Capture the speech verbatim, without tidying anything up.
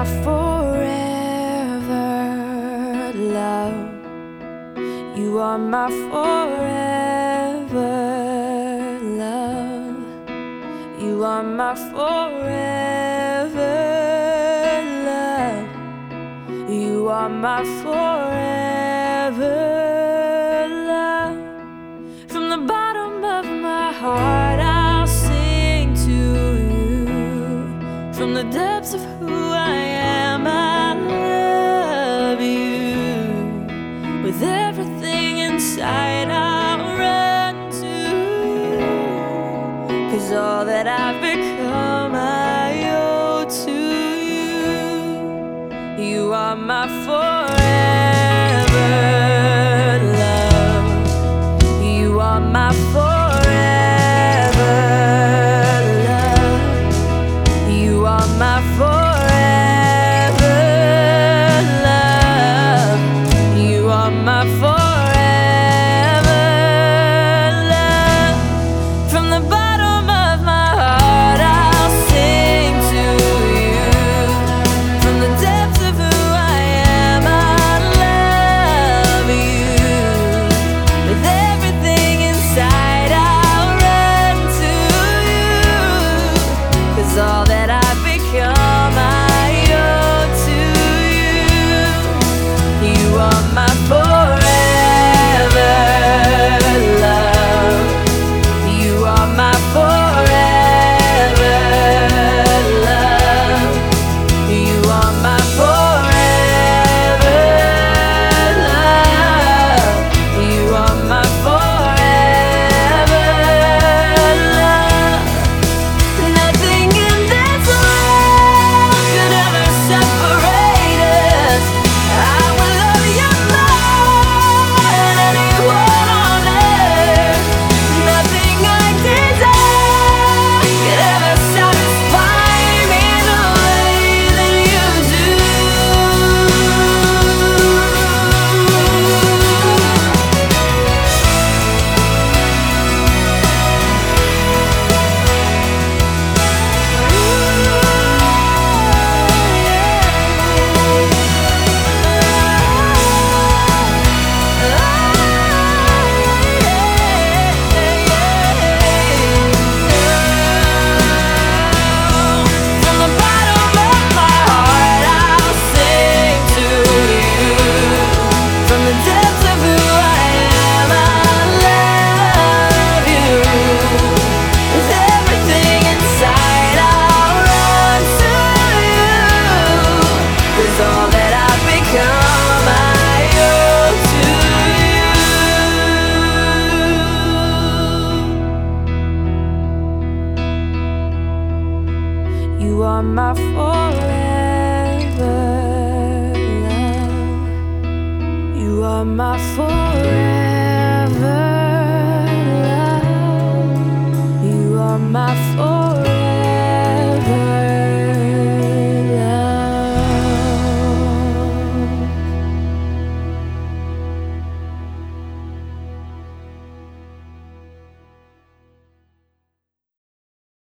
my forever love. You are my forever love. You are my forever love. You are my forever love. From the bottom of my heart I'll sing to you. From the depths of who I am, I love you. With everything inside I'll run to you. 'Cause all that I've become I owe to you. You are my forever love. You are my forever love. You are my forever love. You are my forever love. From the bottom of my heart I'll sing to you. From the depths of who I am I love you. With everything inside I'll run to you. 'Cause all that I've become I owe to you. You are my forever love. You are my forever love. You are my forever love. You are my forever love. Nothing in this world could ever separate us. I will love you more than anyone on earth. Nothing I desire could ever satisfy me the way that you do. From the bottom of my heart I'll sing to you. From the depths of who I am I love you. With everything inside I'll run to you. 'Cause all that I've become I owe to you. You are my forever.